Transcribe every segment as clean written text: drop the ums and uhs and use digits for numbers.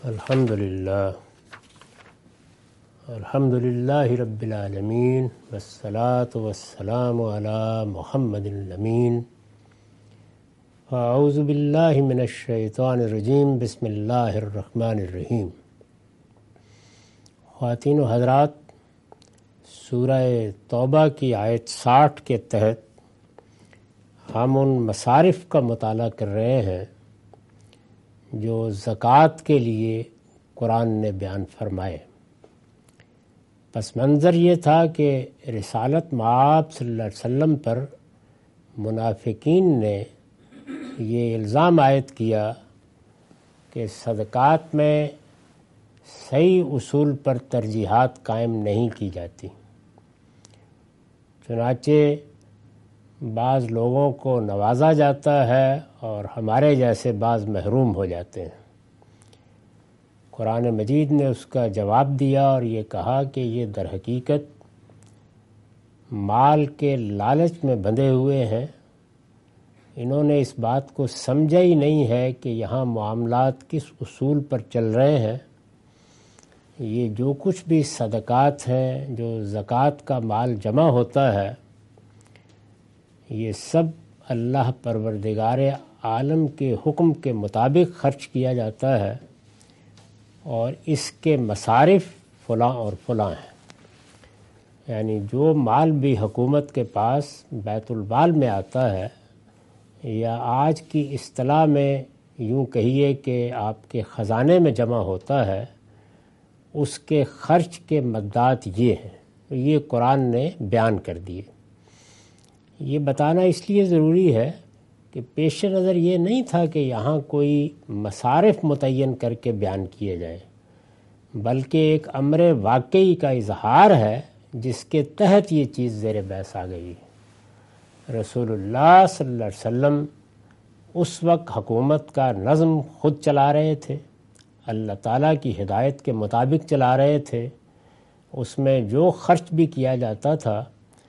الحمدللہ رب العالمین والصلاة والسلام علی محمد الامین. اعوذ باللہ من الشیطان الرجیم. بسم اللہ الرحمن الرحیم. خواتین و حضرات، سورہ توبہ کی آیت 60 کے تحت ہم ان مصارف کا مطالعہ کر رہے ہیں جو زکوٰۃ کے لیے قرآن نے بیان فرمائے. پس منظر یہ تھا کہ رسالت مآب صلی اللہ علیہ وسلم پر منافقین نے یہ الزام عائد کیا کہ صدقات میں صحیح اصول پر ترجیحات قائم نہیں کی جاتی، چنانچہ بعض لوگوں کو نوازا جاتا ہے اور ہمارے جیسے بعض محروم ہو جاتے ہیں. قرآن مجید نے اس کا جواب دیا اور یہ کہا کہ یہ در حقیقت مال کے لالچ میں بندھے ہوئے ہیں. انہوں نے اس بات کو سمجھا ہی نہیں ہے کہ یہاں معاملات کس اصول پر چل رہے ہیں. یہ جو کچھ بھی صدقات ہیں، جو زکوٰۃ کا مال جمع ہوتا ہے، یہ سب اللہ پروردگار عالم کے حکم کے مطابق خرچ کیا جاتا ہے اور اس کے مصارف فلاں اور فلاں ہیں. یعنی جو مال بھی حکومت کے پاس بیت المال میں آتا ہے، یا آج کی اصطلاح میں یوں کہیے کہ آپ کے خزانے میں جمع ہوتا ہے، اس کے خرچ کے مدات یہ ہیں. یہ قرآن نے بیان کر دیے. یہ بتانا اس لیے ضروری ہے کہ پیش نظر یہ نہیں تھا کہ یہاں کوئی مصارف متعین کر کے بیان کیے جائیں، بلکہ ایک امر واقعی کا اظہار ہے جس کے تحت یہ چیز زیر بحث آ گئی. رسول اللہ صلی اللہ علیہ وسلم اس وقت حکومت کا نظم خود چلا رہے تھے، اللہ تعالیٰ کی ہدایت کے مطابق چلا رہے تھے. اس میں جو خرچ بھی کیا جاتا تھا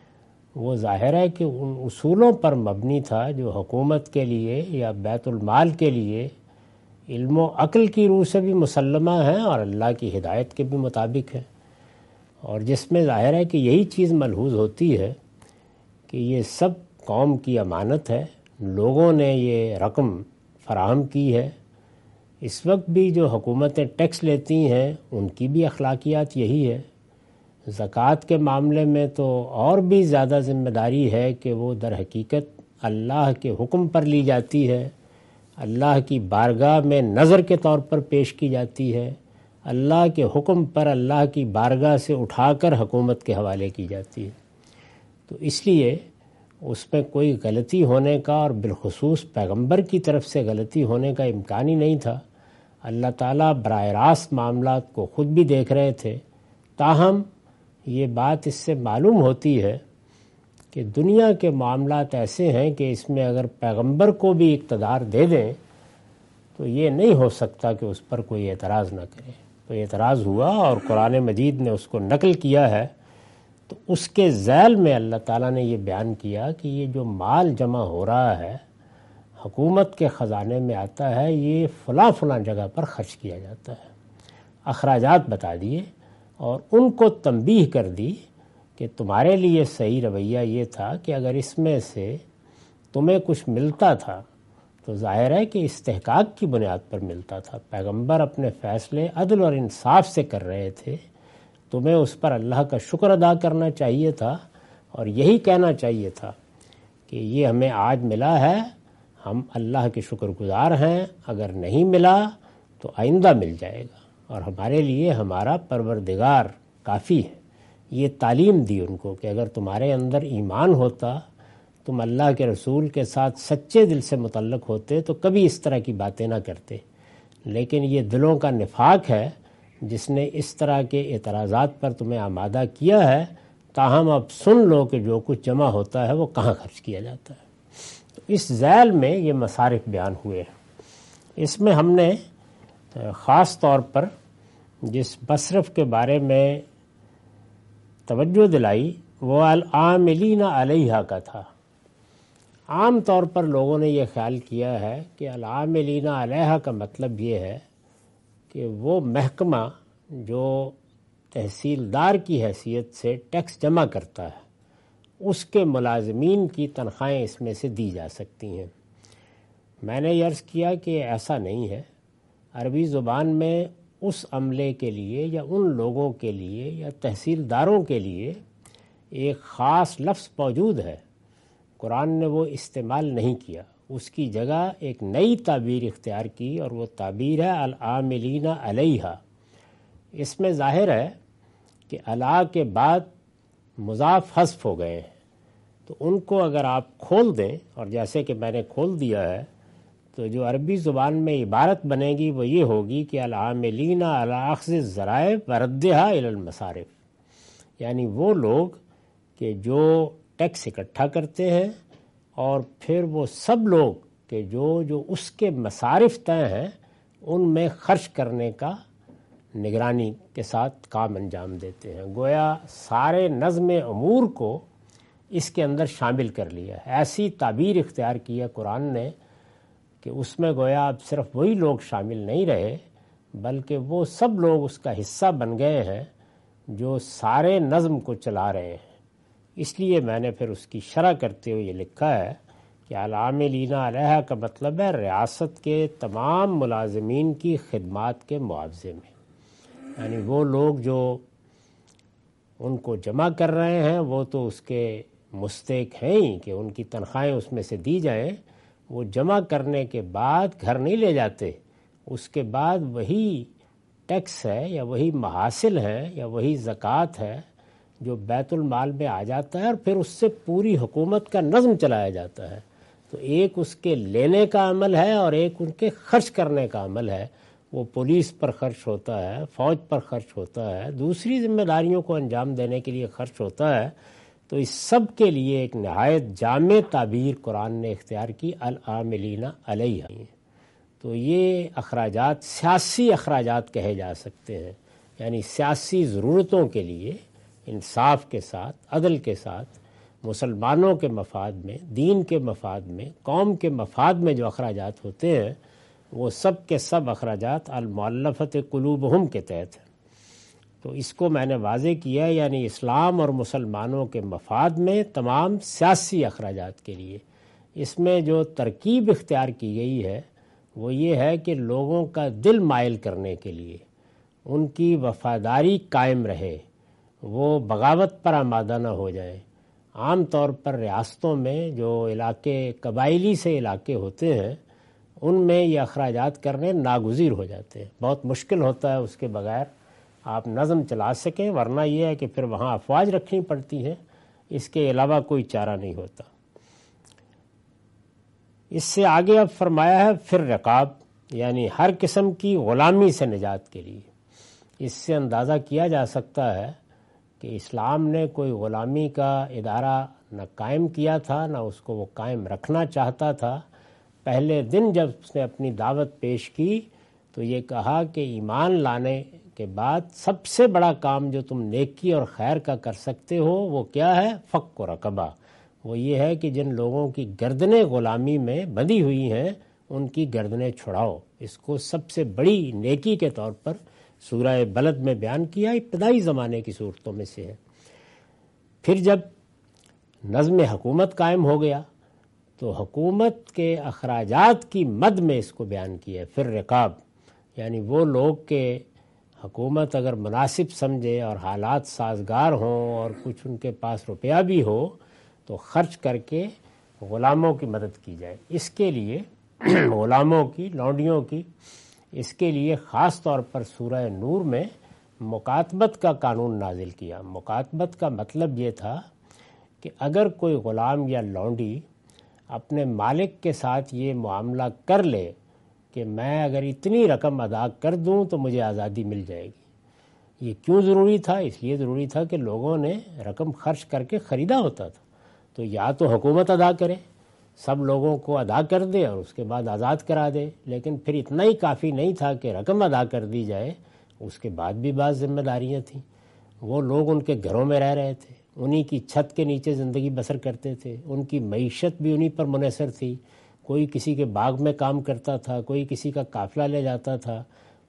وہ ظاہر ہے کہ ان اصولوں پر مبنی تھا جو حکومت کے لیے یا بیت المال کے لیے علم و عقل کی روح سے بھی مسلمہ ہیں اور اللہ کی ہدایت کے بھی مطابق ہیں، اور جس میں ظاہر ہے کہ یہی چیز ملحوظ ہوتی ہے کہ یہ سب قوم کی امانت ہے. لوگوں نے یہ رقم فراہم کی ہے. اس وقت بھی جو حکومتیں ٹیکس لیتی ہیں ان کی بھی اخلاقیات یہی ہے. زکوٰۃ کے معاملے میں تو اور بھی زیادہ ذمہ داری ہے کہ وہ در حقیقت اللہ کے حکم پر لی جاتی ہے، اللہ کی بارگاہ میں نظر کے طور پر پیش کی جاتی ہے، اللہ کے حکم پر اللہ کی بارگاہ سے اٹھا کر حکومت کے حوالے کی جاتی ہے. تو اس لیے اس میں کوئی غلطی ہونے کا، اور بالخصوص پیغمبر کی طرف سے غلطی ہونے کا امکان ہی نہیں تھا. اللہ تعالیٰ براہ راست معاملات کو خود بھی دیکھ رہے تھے. تاہم یہ بات اس سے معلوم ہوتی ہے کہ دنیا کے معاملات ایسے ہیں کہ اس میں اگر پیغمبر کو بھی اقتدار دے دیں تو یہ نہیں ہو سکتا کہ اس پر کوئی اعتراض نہ کرے. تو اعتراض ہوا اور قرآن مجید نے اس کو نقل کیا ہے. تو اس کے ذیل میں اللہ تعالیٰ نے یہ بیان کیا کہ یہ جو مال جمع ہو رہا ہے، حکومت کے خزانے میں آتا ہے، یہ فلاں فلاں جگہ پر خرچ کیا جاتا ہے. اخراجات بتا دیے اور ان کو تنبیہ کر دی کہ تمہارے لیے صحیح رویہ یہ تھا کہ اگر اس میں سے تمہیں کچھ ملتا تھا تو ظاہر ہے کہ استحقاق کی بنیاد پر ملتا تھا. پیغمبر اپنے فیصلے عدل اور انصاف سے کر رہے تھے. تمہیں اس پر اللہ کا شکر ادا کرنا چاہیے تھا اور یہی کہنا چاہیے تھا کہ یہ ہمیں آج ملا ہے، ہم اللہ کے شکر گزار ہیں. اگر نہیں ملا تو آئندہ مل جائے گا، اور ہمارے لیے ہمارا پروردگار کافی ہے. یہ تعلیم دی ان کو کہ اگر تمہارے اندر ایمان ہوتا، تم اللہ کے رسول کے ساتھ سچے دل سے متعلق ہوتے تو کبھی اس طرح کی باتیں نہ کرتے. لیکن یہ دلوں کا نفاق ہے جس نے اس طرح کے اعتراضات پر تمہیں آمادہ کیا ہے. تاہم اب سن لو کہ جو کچھ جمع ہوتا ہے وہ کہاں خرچ کیا جاتا ہے. تو اس ذیل میں یہ مصارف بیان ہوئے ہیں. اس میں ہم نے خاص طور پر جس مصرف کے بارے میں توجہ دلائی وہ العاملین علیہا کا تھا. عام طور پر لوگوں نے یہ خیال کیا ہے کہ العاملین علیہا کا مطلب یہ ہے کہ وہ محکمہ جو تحصیلدار کی حیثیت سے ٹیکس جمع کرتا ہے اس کے ملازمین کی تنخواہیں اس میں سے دی جا سکتی ہیں۔ میں نے عرض کیا کہ ایسا نہیں ہے۔ عربی زبان میں اس عملے کے لیے یا ان لوگوں کے لیے یا تحصیلداروں کے لیے ایک خاص لفظ موجود ہے، قرآن نے وہ استعمال نہیں کیا، اس کی جگہ ایک نئی تعبیر اختیار کی، اور وہ تعبیر ہے العاملین علیہا۔ اس میں ظاہر ہے کہ علی کے بعد مضاف حذف ہو گئے ہیں، تو ان کو اگر آپ کھول دیں، اور جیسے کہ میں نے کھول دیا ہے، تو جو عربی زبان میں عبارت بنے گی وہ یہ ہوگی کہ العاملین علی اخذ الذرائع وردھا الی المصارف، یعنی وہ لوگ کہ جو ٹیکس اکٹھا کرتے ہیں اور پھر وہ سب لوگ کہ جو اس کے مصارف طے ہیں ان میں خرچ کرنے کا نگرانی کے ساتھ کام انجام دیتے ہیں۔ گویا سارے نظم امور کو اس کے اندر شامل کر لیا ہے۔ ایسی تعبیر اختیار کی ہے قرآن نے کہ اس میں گویا اب صرف وہی لوگ شامل نہیں رہے بلکہ وہ سب لوگ اس کا حصہ بن گئے ہیں جو سارے نظم کو چلا رہے ہیں۔ اس لیے میں نے پھر اس کی شرح کرتے ہوئے یہ لکھا ہے کہ العاملین علیہ کا مطلب ہے ریاست کے تمام ملازمین کی خدمات کے معاوضے میں، یعنی وہ لوگ جو ان کو جمع کر رہے ہیں وہ تو اس کے مستحق ہیں ہی کہ ان کی تنخواہیں اس میں سے دی جائیں، وہ جمع کرنے کے بعد گھر نہیں لے جاتے، اس کے بعد وہی ٹیکس ہے یا وہی محاصل ہے یا وہی زکوٰۃ ہے جو بیت المال میں آ جاتا ہے، اور پھر اس سے پوری حکومت کا نظم چلایا جاتا ہے۔ تو ایک اس کے لینے کا عمل ہے اور ایک ان کے خرچ کرنے کا عمل ہے، وہ پولیس پر خرچ ہوتا ہے، فوج پر خرچ ہوتا ہے، دوسری ذمہ داریوں کو انجام دینے کے لیے خرچ ہوتا ہے۔ تو اس سب کے لیے ایک نہایت جامع تعبیر قرآن نے اختیار کی العاملین علیہ۔ تو یہ اخراجات سیاسی اخراجات کہے جا سکتے ہیں، یعنی سیاسی ضرورتوں کے لیے انصاف کے ساتھ، عدل کے ساتھ، مسلمانوں کے مفاد میں، دین کے مفاد میں، قوم کے مفاد میں جو اخراجات ہوتے ہیں وہ سب کے سب اخراجات المؤلفۃ قلوبہم کے تحت ہیں۔ تو اس کو میں نے واضح کیا، یعنی اسلام اور مسلمانوں کے مفاد میں تمام سیاسی اخراجات کے لیے۔ اس میں جو ترکیب اختیار کی گئی ہے وہ یہ ہے کہ لوگوں کا دل مائل کرنے کے لیے، ان کی وفاداری قائم رہے، وہ بغاوت پر آمادہ نہ ہو جائیں۔ عام طور پر ریاستوں میں جو علاقے قبائلی سے علاقے ہوتے ہیں ان میں یہ اخراجات کرنے ناگزیر ہو جاتے ہیں، بہت مشکل ہوتا ہے اس کے بغیر آپ نظم چلا سکیں، ورنہ یہ ہے کہ پھر وہاں افواج رکھنی پڑتی ہیں، اس کے علاوہ کوئی چارہ نہیں ہوتا۔ اس سے آگے اب فرمایا ہے پھر رقاب، یعنی ہر قسم کی غلامی سے نجات کے لیے۔ اس سے اندازہ کیا جا سکتا ہے کہ اسلام نے کوئی غلامی کا ادارہ نہ قائم کیا تھا نہ اس کو وہ قائم رکھنا چاہتا تھا۔ پہلے دن جب اس نے اپنی دعوت پیش کی تو یہ کہا کہ ایمان لانے کے بعد سب سے بڑا کام جو تم نیکی اور خیر کا کر سکتے ہو وہ کیا ہے؟ فک و رقبہ، وہ یہ ہے کہ جن لوگوں کی گردنیں غلامی میں بندھی ہوئی ہیں ان کی گردنیں چھڑاؤ۔ اس کو سب سے بڑی نیکی کے طور پر سورہ بلد میں بیان کیا، ابتدائی زمانے کی صورتوں میں سے ہے۔ پھر جب نظم حکومت قائم ہو گیا تو حکومت کے اخراجات کی مد میں اس کو بیان کیا، پھر رقاب، یعنی وہ لوگ کہ حکومت اگر مناسب سمجھے اور حالات سازگار ہوں اور کچھ ان کے پاس روپیہ بھی ہو تو خرچ کر کے غلاموں کی مدد کی جائے۔ اس کے لیے غلاموں کی، لونڈیوں کی، اس کے لیے خاص طور پر سورہ نور میں مکاتبت کا قانون نازل کیا۔ مکاتبت کا مطلب یہ تھا کہ اگر کوئی غلام یا لونڈی اپنے مالک کے ساتھ یہ معاملہ کر لے کہ میں اگر اتنی رقم ادا کر دوں تو مجھے آزادی مل جائے گی۔ یہ کیوں ضروری تھا؟ اس لیے ضروری تھا کہ لوگوں نے رقم خرچ کر کے خریدا ہوتا تھا، تو یا تو حکومت ادا کرے، سب لوگوں کو ادا کر دے اور اس کے بعد آزاد کرا دے، لیکن پھر اتنا ہی کافی نہیں تھا کہ رقم ادا کر دی جائے، اس کے بعد بھی بعض ذمہ داریاں تھیں۔ وہ لوگ ان کے گھروں میں رہ رہے تھے، انہی کی چھت کے نیچے زندگی بسر کرتے تھے، ان کی معیشت بھی انہی پر منحصر تھی۔ کوئی کسی کے باغ میں کام کرتا تھا، کوئی کسی کا قافلہ لے جاتا تھا،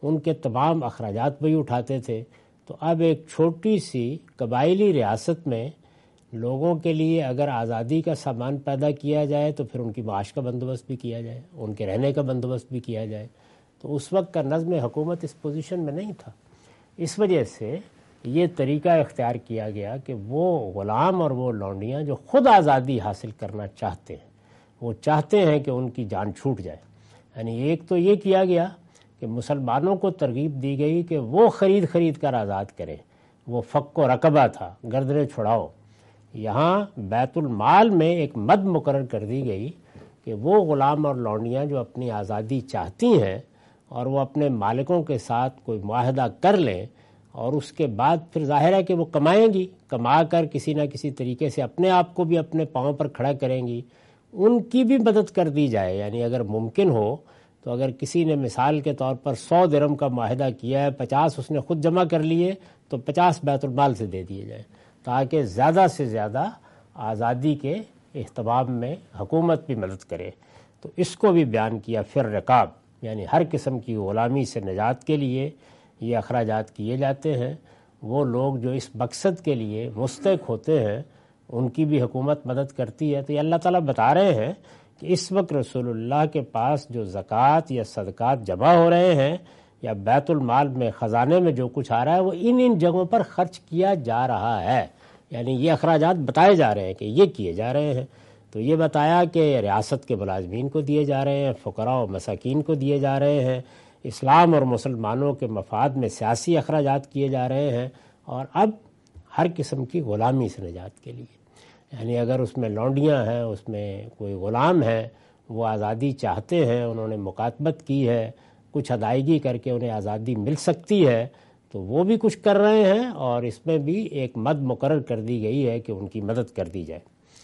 ان کے تمام اخراجات وہی اٹھاتے تھے۔ تو اب ایک چھوٹی سی قبائلی ریاست میں لوگوں کے لیے اگر آزادی کا سامان پیدا کیا جائے تو پھر ان کی معاش کا بندوبست بھی کیا جائے، ان کے رہنے کا بندوبست بھی کیا جائے، تو اس وقت کا نظم حکومت اس پوزیشن میں نہیں تھا۔ اس وجہ سے یہ طریقہ اختیار کیا گیا کہ وہ غلام اور وہ لونڈیاں جو خود آزادی حاصل کرنا چاہتے ہیں، وہ چاہتے ہیں کہ ان کی جان چھوٹ جائے، یعنی ایک تو یہ کیا گیا کہ مسلمانوں کو ترغیب دی گئی کہ وہ خرید کر آزاد کریں، وہ فک و رقبہ تھا، گردنیں چھڑاؤ۔ یہاں بیت المال میں ایک مد مقرر کر دی گئی کہ وہ غلام اور لونڈیاں جو اپنی آزادی چاہتی ہیں اور وہ اپنے مالکوں کے ساتھ کوئی معاہدہ کر لیں اور اس کے بعد پھر ظاہر ہے کہ وہ کمائیں گی، کما کر کسی نہ کسی طریقے سے اپنے آپ کو بھی اپنے پاؤں پر کھڑا کریں گی، ان کی بھی مدد کر دی جائے۔ یعنی اگر ممکن ہو تو اگر کسی نے مثال کے طور پر 100 درہم کا معاہدہ کیا ہے، 50 اس نے خود جمع کر لیے تو 50 بیت المال سے دے دیے جائیں، تاکہ زیادہ سے زیادہ آزادی کے اہتمام میں حکومت بھی مدد کرے۔ تو اس کو بھی بیان کیا۔ پھر رقاب یعنی ہر قسم کی غلامی سے نجات کے لیے یہ اخراجات کیے جاتے ہیں۔ وہ لوگ جو اس مقصد کے لیے مستحق ہوتے ہیں ان کی بھی حکومت مدد کرتی ہے۔ تو یہ اللہ تعالیٰ بتا رہے ہیں کہ اس وقت رسول اللہ کے پاس جو زکوٰۃ یا صدقات جمع ہو رہے ہیں یا بیت المال میں خزانے میں جو کچھ آ رہا ہے وہ ان جگہوں پر خرچ کیا جا رہا ہے، یعنی یہ اخراجات بتائے جا رہے ہیں کہ یہ کیے جا رہے ہیں۔ تو یہ بتایا کہ ریاست کے ملازمین کو دیے جا رہے ہیں، فقراء و مساکین کو دیے جا رہے ہیں، اسلام اور مسلمانوں کے مفاد میں سیاسی اخراجات کیے جا رہے ہیں، اور اب ہر قسم کی غلامی سے نجات کے لیے، یعنی اگر اس میں لونڈیاں ہیں، اس میں کوئی غلام ہے، وہ آزادی چاہتے ہیں، انہوں نے مکاتبت کی ہے، کچھ ادائیگی کر کے انہیں آزادی مل سکتی ہے تو وہ بھی کچھ کر رہے ہیں، اور اس میں بھی ایک مد مقرر کر دی گئی ہے کہ ان کی مدد کر دی جائے۔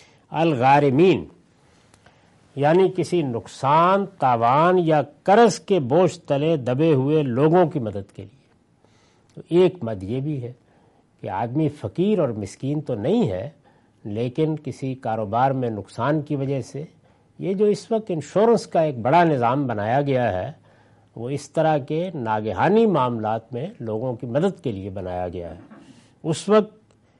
الغارمین یعنی کسی نقصان، تاوان یا قرض کے بوجھ تلے دبے ہوئے لوگوں کی مدد کے لیے۔ تو ایک مد یہ بھی ہے کہ آدمی فقیر اور مسکین تو نہیں ہے، لیکن کسی کاروبار میں نقصان کی وجہ سے، یہ جو اس وقت انشورنس کا ایک بڑا نظام بنایا گیا ہے وہ اس طرح کے ناگہانی معاملات میں لوگوں کی مدد کے لیے بنایا گیا ہے۔ اس وقت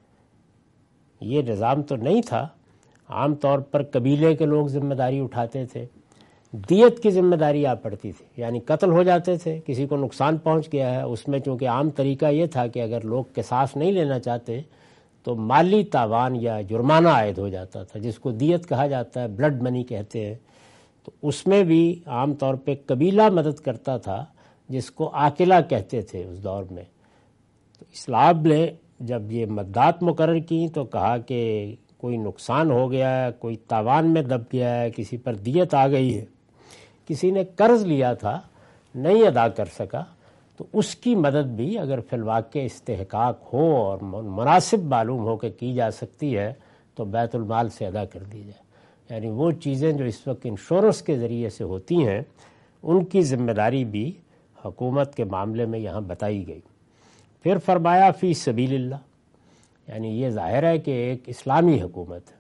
یہ نظام تو نہیں تھا، عام طور پر قبیلے کے لوگ ذمہ داری اٹھاتے تھے، دیت کی ذمہ داری آ پڑتی تھی، یعنی قتل ہو جاتے تھے، کسی کو نقصان پہنچ گیا ہے، اس میں چونکہ عام طریقہ یہ تھا کہ اگر لوگ قصاص نہیں لینا چاہتے تو مالی تاوان یا جرمانہ عائد ہو جاتا تھا، جس کو دیت کہا جاتا ہے، بلڈ منی کہتے ہیں۔ تو اس میں بھی عام طور پہ قبیلہ مدد کرتا تھا، جس کو عاقلہ کہتے تھے اس دور میں۔ تو اسلام نے جب یہ مدات مقرر کی تو کہا کہ کوئی نقصان ہو گیا ہے، کوئی تاوان میں دب گیا ہے، کسی پر دیت آ گئی ہے، کسی نے قرض لیا تھا نہیں ادا کر سکا، تو اس کی مدد بھی اگر فی الواقع استحقاق ہو اور مناسب معلوم ہو کہ کی جا سکتی ہے تو بیت المال سے ادا کر دی جائے۔ یعنی وہ چیزیں جو اس وقت انشورنس کے ذریعے سے ہوتی ہیں ان کی ذمہ داری بھی حکومت کے معاملے میں یہاں بتائی گئی۔ پھر فرمایا فی سبیل اللہ، یعنی یہ ظاہر ہے کہ ایک اسلامی حکومت ہے۔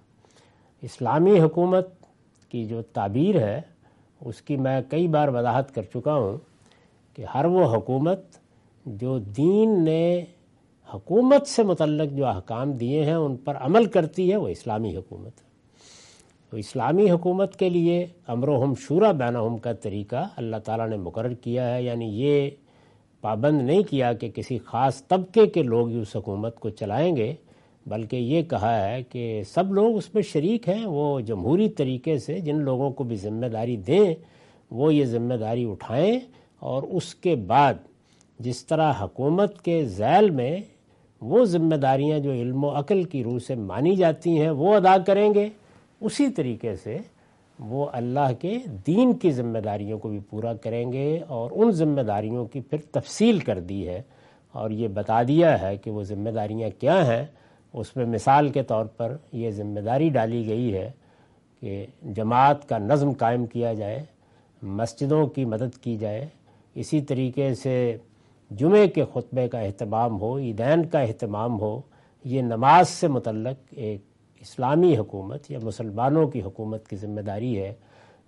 اسلامی حکومت کی جو تعبیر ہے اس کی میں کئی بار وضاحت کر چکا ہوں کہ ہر وہ حکومت جو دین نے حکومت سے متعلق جو احکام دیے ہیں ان پر عمل کرتی ہے وہ اسلامی حکومت ہے۔ تو اسلامی حکومت کے لیے امرہم شورا بینہم کا طریقہ اللہ تعالیٰ نے مقرر کیا ہے، یعنی یہ پابند نہیں کیا کہ کسی خاص طبقے کے لوگ اس حکومت کو چلائیں گے، بلکہ یہ کہا ہے کہ سب لوگ اس میں شریک ہیں، وہ جمہوری طریقے سے جن لوگوں کو بھی ذمہ داری دیں وہ یہ ذمہ داری اٹھائیں، اور اس کے بعد جس طرح حکومت کے ذیل میں وہ ذمہ داریاں جو علم و عقل کی روح سے مانی جاتی ہیں وہ ادا کریں گے، اسی طریقے سے وہ اللہ کے دین کی ذمہ داریوں کو بھی پورا کریں گے، اور ان ذمہ داریوں کی پھر تفصیل کر دی ہے اور یہ بتا دیا ہے کہ وہ ذمہ داریاں کیا ہیں۔ اس میں مثال کے طور پر یہ ذمہ داری ڈالی گئی ہے کہ جماعت کا نظم قائم کیا جائے، مسجدوں کی مدد کی جائے، اسی طریقے سے جمعے کے خطبے کا اہتمام ہو، عیدین کا اہتمام ہو۔ یہ نماز سے متعلق ایک اسلامی حکومت یا مسلمانوں کی حکومت کی ذمہ داری ہے۔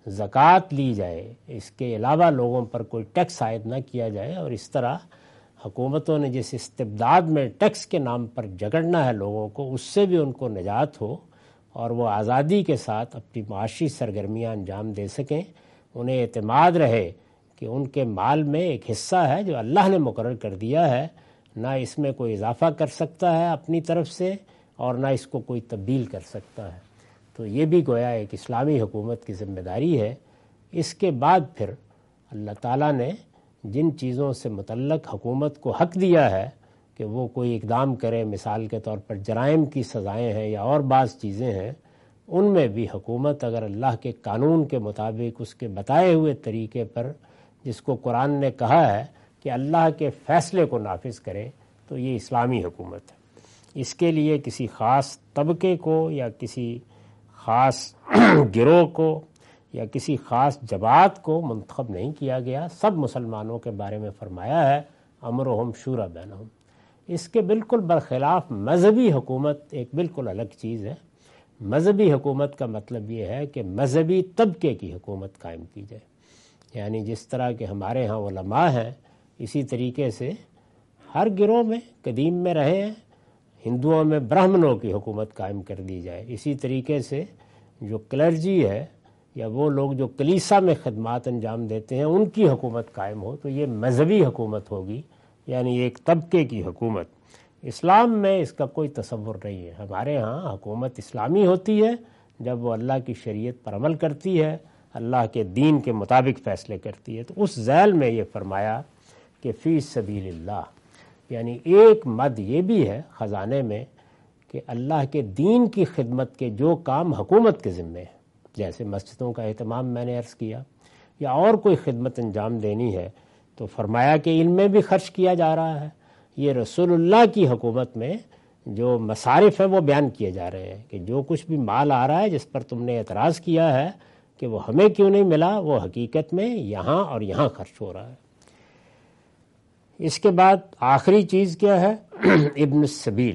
زکوٰۃ لی جائے، اس کے علاوہ لوگوں پر کوئی ٹیکس عائد نہ کیا جائے، اور اس طرح حکومتوں نے جس استبداد میں ٹیکس کے نام پر جگڑنا ہے لوگوں کو، اس سے بھی ان کو نجات ہو اور وہ آزادی کے ساتھ اپنی معاشی سرگرمیاں انجام دے سکیں۔ انہیں اعتماد رہے کہ ان کے مال میں ایک حصہ ہے جو اللہ نے مقرر کر دیا ہے، نہ اس میں کوئی اضافہ کر سکتا ہے اپنی طرف سے اور نہ اس کو کوئی تبدیل کر سکتا ہے۔ تو یہ بھی گویا ایک اسلامی حکومت کی ذمہ داری ہے۔ اس کے بعد پھر اللہ تعالیٰ نے جن چیزوں سے متعلق حکومت کو حق دیا ہے کہ وہ کوئی اقدام کرے، مثال کے طور پر جرائم کی سزائیں ہیں یا اور بعض چیزیں ہیں، ان میں بھی حکومت اگر اللہ کے قانون کے مطابق اس کے بتائے ہوئے طریقے پر، جس کو قرآن نے کہا ہے کہ اللہ کے فیصلے کو نافذ کرے، تو یہ اسلامی حکومت ہے۔ اس کے لیے کسی خاص طبقے کو یا کسی خاص گروہ کو یا کسی خاص جماعت کو منتخب نہیں کیا گیا، سب مسلمانوں کے بارے میں فرمایا ہے امرہم شورا بینہم۔ اس کے بالکل برخلاف مذہبی حکومت ایک بالکل الگ چیز ہے۔ مذہبی حکومت کا مطلب یہ ہے کہ مذہبی طبقے کی حکومت قائم کی جائے، یعنی جس طرح کہ ہمارے ہاں علماء ہیں، اسی طریقے سے ہر گروہ میں قدیم میں رہے ہیں، ہندوؤں میں برہمنوں کی حکومت قائم کر دی جائے، اسی طریقے سے جو کلرجی ہے یا وہ لوگ جو کلیسا میں خدمات انجام دیتے ہیں ان کی حکومت قائم ہو، تو یہ مذہبی حکومت ہوگی، یعنی ایک طبقے کی حکومت۔ اسلام میں اس کا کوئی تصور نہیں ہے۔ ہمارے ہاں حکومت اسلامی ہوتی ہے جب وہ اللہ کی شریعت پر عمل کرتی ہے، اللہ کے دین کے مطابق فیصلے کرتی ہے۔ تو اس ذیل میں یہ فرمایا کہ فی سبیل اللہ، یعنی ایک مد یہ بھی ہے خزانے میں کہ اللہ کے دین کی خدمت کے جو کام حکومت کے ذمے ہیں، جیسے مسجدوں کا اہتمام میں نے عرض کیا، یا اور کوئی خدمت انجام دینی ہے، تو فرمایا کہ ان میں بھی خرچ کیا جا رہا ہے۔ یہ رسول اللہ کی حکومت میں جو مصارف ہیں وہ بیان کیے جا رہے ہیں کہ جو کچھ بھی مال آ رہا ہے جس پر تم نے اعتراض کیا ہے کہ وہ ہمیں کیوں نہیں ملا، وہ حقیقت میں یہاں اور یہاں خرچ ہو رہا ہے۔ اس کے بعد آخری چیز کیا ہے؟ ابن السبیل،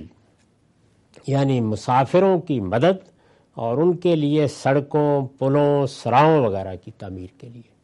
یعنی مسافروں کی مدد اور ان کے لیے سڑکوں، پلوں، سراؤں وغیرہ کی تعمیر کے لیے۔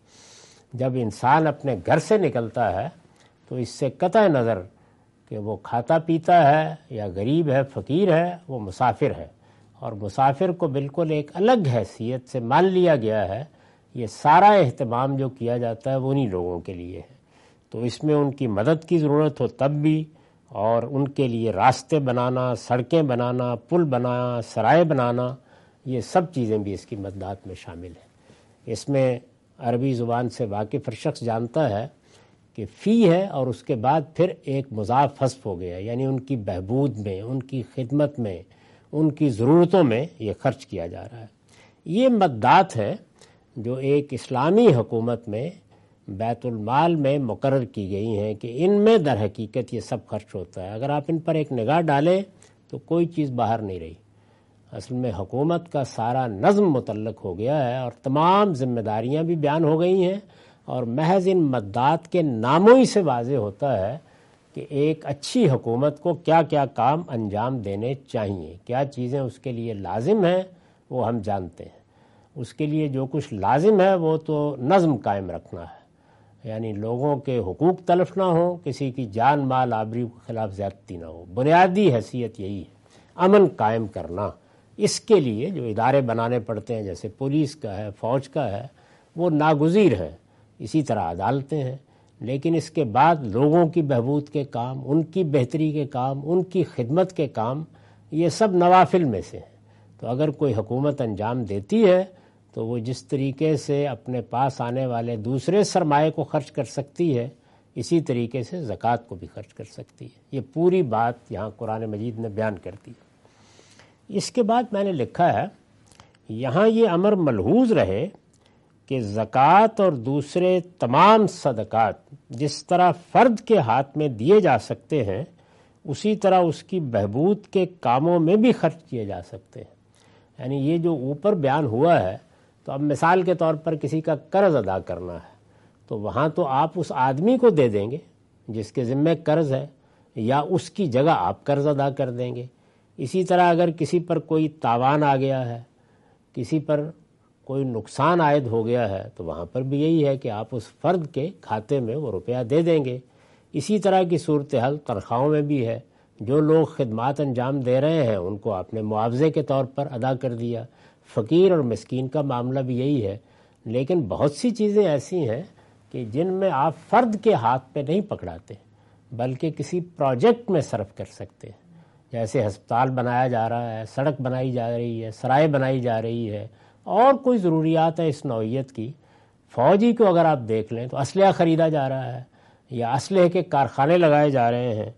جب انسان اپنے گھر سے نکلتا ہے تو اس سے قطع نظر کہ وہ کھاتا پیتا ہے یا غریب ہے، فقیر ہے، وہ مسافر ہے، اور مسافر کو بالکل ایک الگ حیثیت سے مان لیا گیا ہے۔ یہ سارا اہتمام جو کیا جاتا ہے وہ انہی لوگوں کے لیے ہے، تو اس میں ان کی مدد کی ضرورت ہو تب بھی، اور ان کے لیے راستے بنانا، سڑکیں بنانا، پل بنانا، سرائے بنانا، یہ سب چیزیں بھی اس کی مددات میں شامل ہیں۔ اس میں عربی زبان سے واقف ہر شخص جانتا ہے کہ فی ہے اور اس کے بعد پھر ایک مضاف حذف ہو گیا، یعنی ان کی بہبود میں، ان کی خدمت میں، ان کی ضرورتوں میں یہ خرچ کیا جا رہا ہے۔ یہ مددات ہیں جو ایک اسلامی حکومت میں بیت المال میں مقرر کی گئی ہیں کہ ان میں در حقیقت یہ سب خرچ ہوتا ہے۔ اگر آپ ان پر ایک نگاہ ڈالیں تو کوئی چیز باہر نہیں رہی۔ اصل میں حکومت کا سارا نظم متعلق ہو گیا ہے اور تمام ذمہ داریاں بھی بیان ہو گئی ہیں، اور محض ان مددات کے ناموں ہی سے واضح ہوتا ہے کہ ایک اچھی حکومت کو کیا کیا کام انجام دینے چاہیے، کیا چیزیں اس کے لیے لازم ہیں وہ ہم جانتے ہیں۔ اس کے لیے جو کچھ لازم ہے وہ تو نظم قائم رکھنا ہے، یعنی لوگوں کے حقوق تلف نہ ہو، کسی کی جان مال آبرو کے خلاف زیادتی نہ ہو، بنیادی حیثیت یہی ہے، امن قائم کرنا۔ اس کے لیے جو ادارے بنانے پڑتے ہیں جیسے پولیس کا ہے، فوج کا ہے، وہ ناگزیر ہیں، اسی طرح عدالتیں ہیں، لیکن اس کے بعد لوگوں کی بہبود کے کام، ان کی بہتری کے کام، ان کی خدمت کے کام، یہ سب نوافل میں سے ہیں۔ تو اگر کوئی حکومت انجام دیتی ہے تو وہ جس طریقے سے اپنے پاس آنے والے دوسرے سرمایے کو خرچ کر سکتی ہے، اسی طریقے سے زکوٰۃ کو بھی خرچ کر سکتی ہے۔ یہ پوری بات یہاں قرآن مجید نے بیان کر دی۔ اس کے بعد میں نے لکھا ہے یہاں یہ امر ملحوظ رہے کہ زکوٰۃ اور دوسرے تمام صدقات جس طرح فرد کے ہاتھ میں دیے جا سکتے ہیں، اسی طرح اس کی بہبود کے کاموں میں بھی خرچ کیے جا سکتے ہیں۔ یعنی یہ جو اوپر بیان ہوا ہے، تو اب مثال کے طور پر کسی کا قرض ادا کرنا ہے تو وہاں تو آپ اس آدمی کو دے دیں گے جس کے ذمہ قرض ہے، یا اس کی جگہ آپ قرض ادا کر دیں گے۔ اسی طرح اگر کسی پر کوئی تاوان آ گیا ہے، کسی پر کوئی نقصان عائد ہو گیا ہے تو وہاں پر بھی یہی ہے کہ آپ اس فرد کے کھاتے میں وہ روپیہ دے دیں گے۔ اسی طرح کی صورتحال تنخواہوں میں بھی ہے، جو لوگ خدمات انجام دے رہے ہیں ان کو آپ نے معاوضے کے طور پر ادا کر دیا۔ فقیر اور مسکین کا معاملہ بھی یہی ہے، لیکن بہت سی چیزیں ایسی ہیں کہ جن میں آپ فرد کے ہاتھ پہ نہیں پکڑاتے بلکہ کسی پروجیکٹ میں صرف کر سکتے ہیں، جیسے ہسپتال بنایا جا رہا ہے، سڑک بنائی جا رہی ہے، سرائے بنائی جا رہی ہے، اور کوئی ضروریات ہیں اس نوعیت کی۔ فوجی کو اگر آپ دیکھ لیں تو اسلحہ خریدا جا رہا ہے یا اسلحے کے کارخانے لگائے جا رہے ہیں،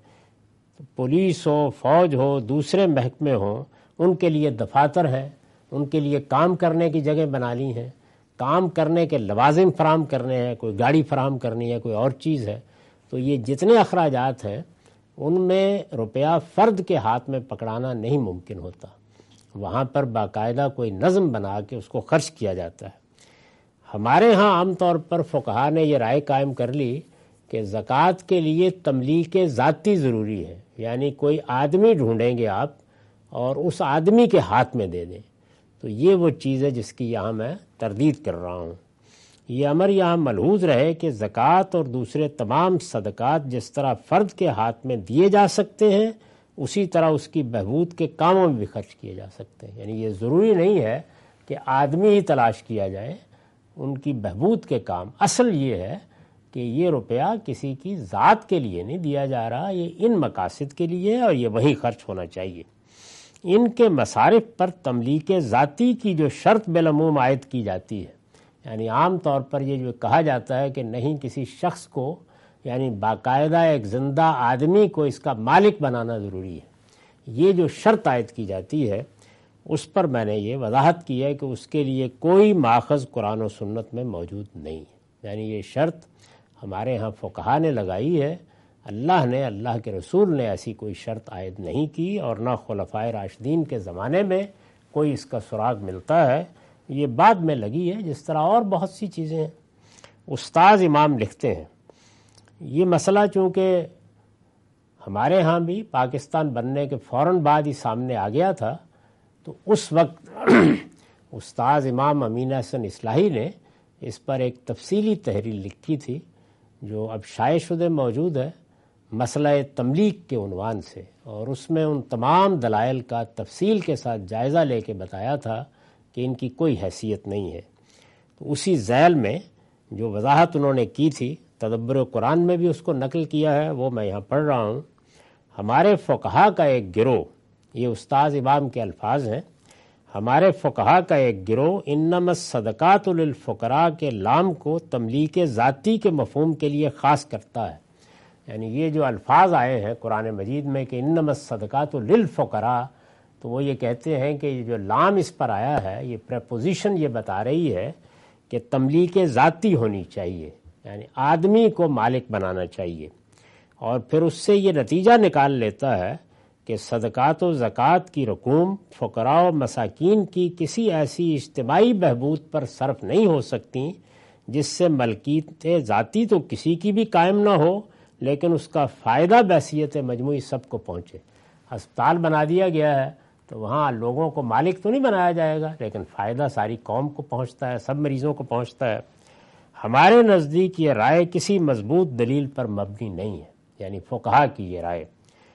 پولیس ہو، فوج ہو، دوسرے محکمے ہوں، ان کے لیے دفاتر ہیں، ان کے لیے کام کرنے کی جگہ بنا لی ہیں، کام کرنے کے لوازم فراہم کرنے ہیں، کوئی گاڑی فراہم کرنی ہے، کوئی اور چیز ہے۔ تو یہ جتنے اخراجات ہیں ان میں روپیہ فرد کے ہاتھ میں پکڑانا نہیں ممکن ہوتا، وہاں پر باقاعدہ کوئی نظم بنا کے اس کو خرچ کیا جاتا ہے۔ ہمارے ہاں عام طور پر فقہا نے یہ رائے قائم کر لی کہ زکوٰۃ کے لیے تملیک ذاتی ضروری ہے، یعنی کوئی آدمی ڈھونڈیں گے آپ اور اس آدمی کے ہاتھ میں دے دیں۔ تو یہ وہ چیز ہے جس کی یہاں میں تردید کر رہا ہوں۔ یہ امر یہاں ملحوظ رہے کہ زکوٰۃ اور دوسرے تمام صدقات جس طرح فرد کے ہاتھ میں دیے جا سکتے ہیں اسی طرح اس کی بہبود کے کاموں میں بھی خرچ کیے جا سکتے ہیں، یعنی یہ ضروری نہیں ہے کہ آدمی ہی تلاش کیا جائے ان کی بہبود کے کام۔ اصل یہ ہے کہ یہ روپیہ کسی کی ذات کے لیے نہیں دیا جا رہا، یہ ان مقاصد کے لیے اور یہ وہیں خرچ ہونا چاہیے۔ ان کے مصارف پر تملیک ذاتی کی جو شرط بالعموم عائد کی جاتی ہے، یعنی عام طور پر یہ جو کہا جاتا ہے کہ نہیں کسی شخص کو یعنی باقاعدہ ایک زندہ آدمی کو اس کا مالک بنانا ضروری ہے، یہ جو شرط عائد کی جاتی ہے اس پر میں نے یہ وضاحت کی ہے کہ اس کے لیے کوئی ماخذ قرآن و سنت میں موجود نہیں ہے، یعنی یہ شرط ہمارے ہاں فقہا نے لگائی ہے، اللہ نے، اللہ کے رسول نے ایسی کوئی شرط عائد نہیں کی، اور نہ خلفائے راشدین کے زمانے میں کوئی اس کا سراغ ملتا ہے، یہ بعد میں لگی ہے، جس طرح اور بہت سی چیزیں ہیں۔ استاذ امام لکھتے ہیں یہ مسئلہ چونکہ ہمارے ہاں بھی پاکستان بننے کے فوراً بعد ہی سامنے آ گیا تھا، تو اس وقت استاذ امام امین احسن اصلاحی نے اس پر ایک تفصیلی تحریر لکھی تھی جو اب شائع شدہ موجود ہے، مسئلہ تملیک کے عنوان سے، اور اس میں ان تمام دلائل کا تفصیل کے ساتھ جائزہ لے کے بتایا تھا کہ ان کی کوئی حیثیت نہیں ہے۔ تو اسی ذیل میں جو وضاحت انہوں نے کی تھی، تدبر قرآن میں بھی اس کو نقل کیا ہے، وہ میں یہاں پڑھ رہا ہوں۔ ہمارے فقہا کا ایک گروہ، یہ استاذ امام کے الفاظ ہیں، ہمارے فقہا کا ایک گروہ انما الصدقات للفقراء کے لام کو تملیک ذاتی کے مفہوم کے لیے خاص کرتا ہے، یعنی یہ جو الفاظ آئے ہیں قرآن مجید میں کہ انما الصدقات للفقراء، تو وہ یہ کہتے ہیں کہ یہ جو لام اس پر آیا ہے، یہ پریپوزیشن یہ بتا رہی ہے کہ تملیک ذاتی ہونی چاہیے، یعنی آدمی کو مالک بنانا چاہیے، اور پھر اس سے یہ نتیجہ نکال لیتا ہے کہ صدقات و زکوٰۃ کی رقوم فقراء و مساکین کی کسی ایسی اجتماعی بہبود پر صرف نہیں ہو سکتی جس سے ملکیت ذاتی تو کسی کی بھی قائم نہ ہو لیکن اس کا فائدہ بحیثیت مجموعی سب کو پہنچے۔ ہسپتال بنا دیا گیا ہے تو وہاں لوگوں کو مالک تو نہیں بنایا جائے گا لیکن فائدہ ساری قوم کو پہنچتا ہے، سب مریضوں کو پہنچتا ہے۔ ہمارے نزدیک یہ رائے کسی مضبوط دلیل پر مبنی نہیں ہے، یعنی فقہا کی یہ رائے۔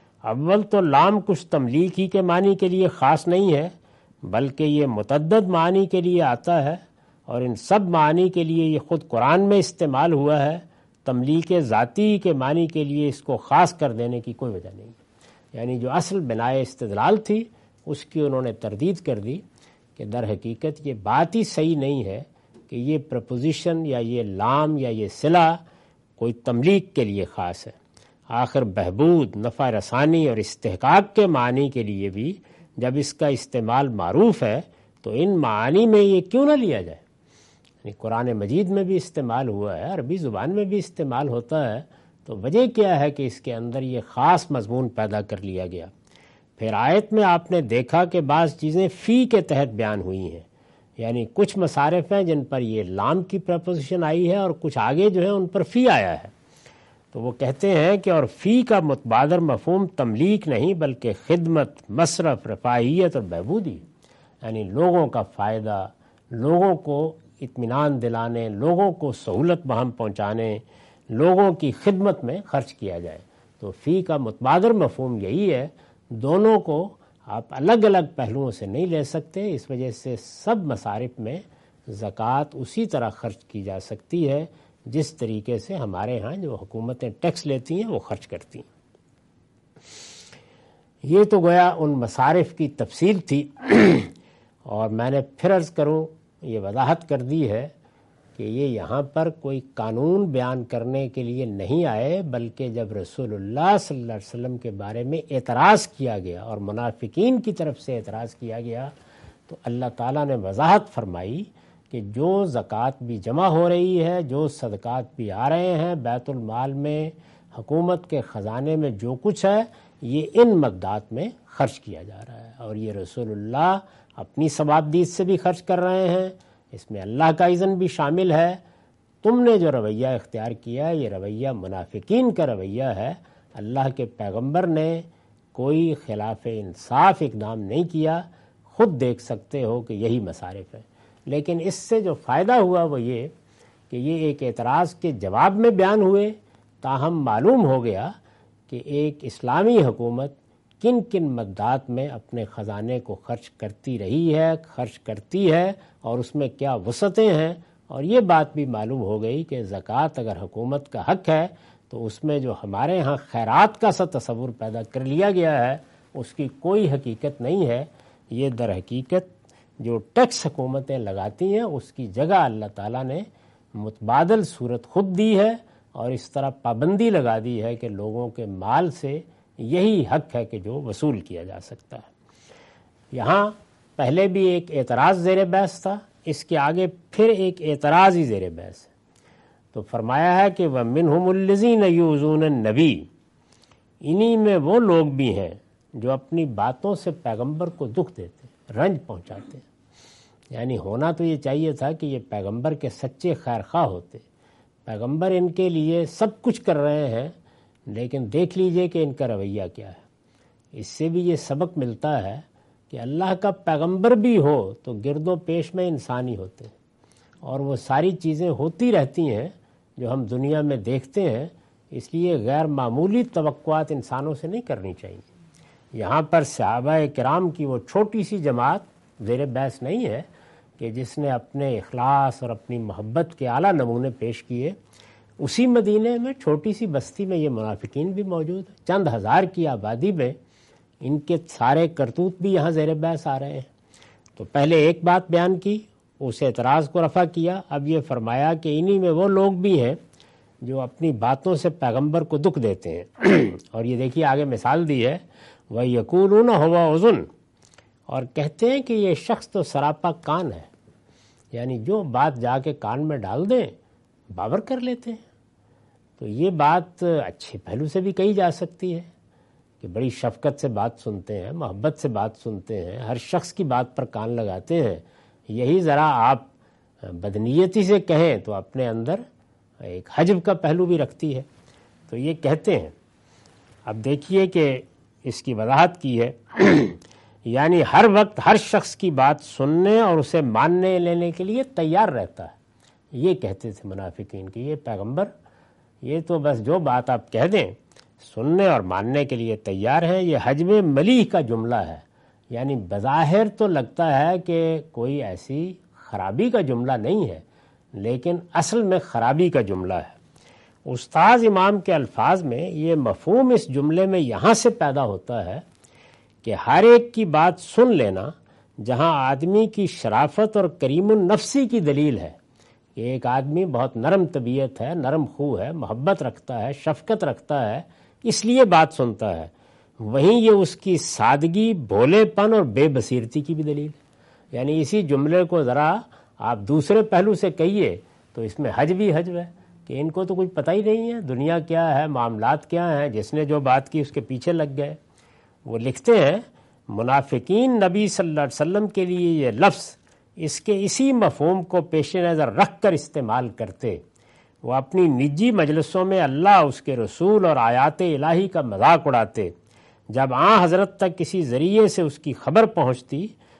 اول تو لام کچھ تملیک ہی کے معنی کے لیے خاص نہیں ہے بلکہ یہ متعدد معنی کے لیے آتا ہے، اور ان سب معنی کے لیے یہ خود قرآن میں استعمال ہوا ہے۔ تملیک ذاتی کے معنی کے لیے اس کو خاص کر دینے کی کوئی وجہ نہیں، یعنی جو اصل بنائے استدلال تھی اس کی انہوں نے تردید کر دی کہ در حقیقت یہ بات ہی صحیح نہیں ہے کہ یہ پرپوزیشن یا یہ لام یا یہ صلہ کوئی تملیک کے لیے خاص ہے۔ آخر بہبود، نفع رسانی اور استحقاق کے معنی کے لیے بھی جب اس کا استعمال معروف ہے تو ان معانی میں یہ کیوں نہ لیا جائے؟ یعنی قرآن مجید میں بھی استعمال ہوا ہے، عربی زبان میں بھی استعمال ہوتا ہے، تو وجہ کیا ہے کہ اس کے اندر یہ خاص مضمون پیدا کر لیا گیا؟ پھر آیت میں آپ نے دیکھا کہ بعض چیزیں فی کے تحت بیان ہوئی ہیں، یعنی کچھ مصارف ہیں جن پر یہ لام کی پریپوزیشن آئی ہے اور کچھ آگے جو ہے ان پر فی آیا ہے۔ تو وہ کہتے ہیں کہ اور فی کا متبادر مفہوم تملیک نہیں بلکہ خدمت، مصرف، رفاہیت اور بہبودی، یعنی لوگوں کا فائدہ، لوگوں کو اطمینان دلانے، لوگوں کو سہولت بہم پہنچانے، لوگوں کی خدمت میں خرچ کیا جائے۔ تو فی کا متبادر مفہوم یہی ہے، دونوں کو آپ الگ الگ پہلوؤں سے نہیں لے سکتے، اس وجہ سے سب مصارف میں زکوٰۃ اسی طرح خرچ کی جا سکتی ہے جس طریقے سے ہمارے ہاں جو حکومتیں ٹیکس لیتی ہیں وہ خرچ کرتی ہیں۔ یہ تو گویا ان مصارف کی تفصیل تھی، اور میں نے پھر عرض کروں، یہ وضاحت کر دی ہے کہ یہ یہاں پر کوئی قانون بیان کرنے کے لیے نہیں آئے، بلکہ جب رسول اللہ صلی اللہ علیہ وسلم کے بارے میں اعتراض کیا گیا اور منافقین کی طرف سے اعتراض کیا گیا تو اللہ تعالیٰ نے وضاحت فرمائی کہ جو زکوٰۃ بھی جمع ہو رہی ہے، جو صدقات بھی آ رہے ہیں بیت المال میں، حکومت کے خزانے میں جو کچھ ہے، یہ ان مقدات میں خرچ کیا جا رہا ہے، اور یہ رسول اللہ اپنی ثوابدید سے بھی خرچ کر رہے ہیں، اس میں اللہ کا اذن بھی شامل ہے۔ تم نے جو رویہ اختیار کیا یہ رویہ منافقین کا رویہ ہے، اللہ کے پیغمبر نے کوئی خلاف انصاف اقدام نہیں کیا، خود دیکھ سکتے ہو کہ یہی مصارف ہے۔ لیکن اس سے جو فائدہ ہوا وہ یہ کہ یہ ایک اعتراض کے جواب میں بیان ہوئے، تاہم معلوم ہو گیا کہ ایک اسلامی حکومت کن کن مقدات میں اپنے خزانے کو خرچ کرتی رہی ہے، خرچ کرتی ہے، اور اس میں کیا وسعتیں ہیں، اور یہ بات بھی معلوم ہو گئی کہ زکوٰۃ اگر حکومت کا حق ہے تو اس میں جو ہمارے ہاں خیرات کا سا تصور پیدا کر لیا گیا ہے اس کی کوئی حقیقت نہیں ہے، یہ در حقیقت جو ٹیکس حکومتیں لگاتی ہیں اس کی جگہ اللہ تعالیٰ نے متبادل صورت خود دی ہے، اور اس طرح پابندی لگا دی ہے کہ لوگوں کے مال سے یہی حق ہے کہ جو وصول کیا جا سکتا ہے۔ یہاں پہلے بھی ایک اعتراض زیر بحث تھا، اس کے آگے پھر ایک اعتراض ہی زیر بحث ہے، تو فرمایا ہے کہ وَمِنْهُمُ الَّذِينَ يُؤْذُونَ النَّبِيَّ، انہی میں وہ لوگ بھی ہیں جو اپنی باتوں سے پیغمبر کو دکھ دیتے، رنج پہنچاتے ہیں۔ یعنی ہونا تو یہ چاہیے تھا کہ یہ پیغمبر کے سچے خیر خواہ ہوتے، پیغمبر ان کے لیے سب کچھ کر رہے ہیں، لیکن دیکھ لیجئے کہ ان کا رویہ کیا ہے۔ اس سے بھی یہ سبق ملتا ہے کہ اللہ کا پیغمبر بھی ہو تو گرد و پیش میں انسانی ہوتے ہیں، اور وہ ساری چیزیں ہوتی رہتی ہیں جو ہم دنیا میں دیکھتے ہیں، اس لیے غیر معمولی توقعات انسانوں سے نہیں کرنی چاہیے۔ یہاں پر صحابہ کرام کی وہ چھوٹی سی جماعت زیر بحث نہیں ہے کہ جس نے اپنے اخلاص اور اپنی محبت کے اعلیٰ نمونے پیش کیے، اسی مدینے میں چھوٹی سی بستی میں یہ منافقین بھی موجود ہیں، چند ہزار کی آبادی میں ان کے سارے کرتوت بھی یہاں زیر بحث آ رہے ہیں۔ تو پہلے ایک بات بیان کی، اس اعتراض کو رفع کیا، اب یہ فرمایا کہ انہی میں وہ لوگ بھی ہیں جو اپنی باتوں سے پیغمبر کو دکھ دیتے ہیں۔ اور یہ دیکھیے آگے مثال دی ہے، وَيَقُولُونَ هُوَ أُذُنٌ، اور کہتے ہیں کہ یہ شخص تو سراپا کان ہے، یعنی جو بات جا کے کان میں ڈال دیں باور کر لیتے ہیں۔ تو یہ بات اچھے پہلو سے بھی کہی جا سکتی ہے کہ بڑی شفقت سے بات سنتے ہیں، محبت سے بات سنتے ہیں، ہر شخص کی بات پر کان لگاتے ہیں۔ یہی ذرا آپ بدنیتی سے کہیں تو اپنے اندر ایک حجب کا پہلو بھی رکھتی ہے، تو یہ کہتے ہیں۔ اب دیکھیے کہ اس کی وضاحت کی ہے، یعنی ہر وقت ہر شخص کی بات سننے اور اسے ماننے لینے کے لیے تیار رہتا ہے۔ یہ کہتے تھے منافقین کہ یہ پیغمبر یہ تو بس جو بات آپ کہہ دیں سننے اور ماننے کے لیے تیار ہیں۔ یہ حجب ملیح کا جملہ ہے، یعنی بظاہر تو لگتا ہے کہ کوئی ایسی خرابی کا جملہ نہیں ہے، لیکن اصل میں خرابی کا جملہ ہے۔ استاذ امام کے الفاظ میں یہ مفہوم اس جملے میں یہاں سے پیدا ہوتا ہے کہ ہر ایک کی بات سن لینا جہاں آدمی کی شرافت اور کریم النفسی کی دلیل ہے کہ ایک آدمی بہت نرم طبیعت ہے، نرم خو ہے، محبت رکھتا ہے، شفقت رکھتا ہے، اس لیے بات سنتا ہے، وہیں یہ اس کی سادگی، بھولے پن اور بے بصیرتی کی بھی دلیل ہے۔ یعنی اسی جملے کو ذرا آپ دوسرے پہلو سے کہیے تو اس میں حجب ہی حجب ہے کہ ان کو تو کچھ پتہ ہی نہیں ہے دنیا کیا ہے، معاملات کیا ہیں، جس نے جو بات کی اس کے پیچھے لگ گئے۔ وہ لکھتے ہیں منافقین نبی صلی اللہ علیہ وسلم کے لیے یہ لفظ اس کے اسی مفہوم کو پیش نظر رکھ کر استعمال کرتے، وہ اپنی نجی مجلسوں میں اللہ، اس کے رسول اور آیات الہی کا مذاق اڑاتے۔ جب حضرت تک کسی ذریعے سے اس کی خبر پہنچتی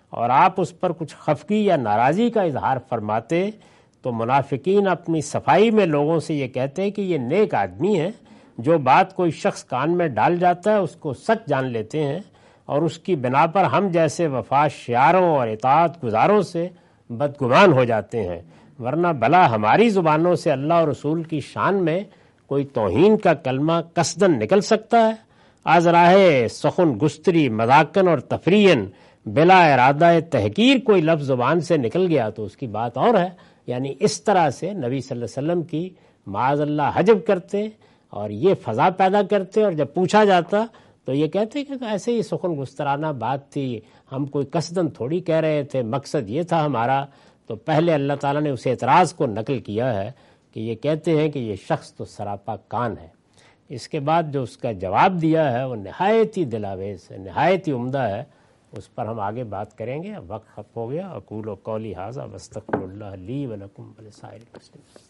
اور آپ اس پر کچھ خفگی یا ناراضی کا اظہار فرماتے تو منافقین اپنی صفائی میں لوگوں سے یہ کہتے کہ یہ نیک آدمی ہے، جو بات کوئی شخص کان میں ڈال جاتا ہے اس کو سچ جان لیتے ہیں، اور اس کی بنا پر ہم جیسے وفا شیاروں اور اطاعت گزاروں سے بدگمان ہو جاتے ہیں، ورنہ بھلا ہماری زبانوں سے اللہ اور رسول کی شان میں کوئی توہین کا کلمہ قصدن نکل سکتا ہے؟ از راہ سخن گستری مذاقن اور تفریحاً بلا ارادہ تحقیر کوئی لفظ زبان سے نکل گیا تو اس کی بات اور ہے۔ یعنی اس طرح سے نبی صلی اللہ علیہ وسلم کی معاذ اللہ حجب کرتے اور یہ فضا پیدا کرتے، اور جب پوچھا جاتا تو یہ کہتے کہ ایسے ہی سخن گسترانہ بات تھی، ہم کوئی قصدن تھوڑی کہہ رہے تھے، مقصد یہ تھا ہمارا۔ تو پہلے اللہ تعالیٰ نے اس اعتراض کو نقل کیا ہے کہ یہ کہتے ہیں کہ یہ شخص تو سراپا کان ہے۔ اس کے بعد جو اس کا جواب دیا ہے وہ نہایت ہی دلاویز ہے، نہایت ہی عمدہ ہے، اس پر ہم آگے بات کریں گے۔ وقت ختم ہو گیا۔ اقول قولی ھذا واستغفر اللہ لی ولکم ولسائر المسلمین۔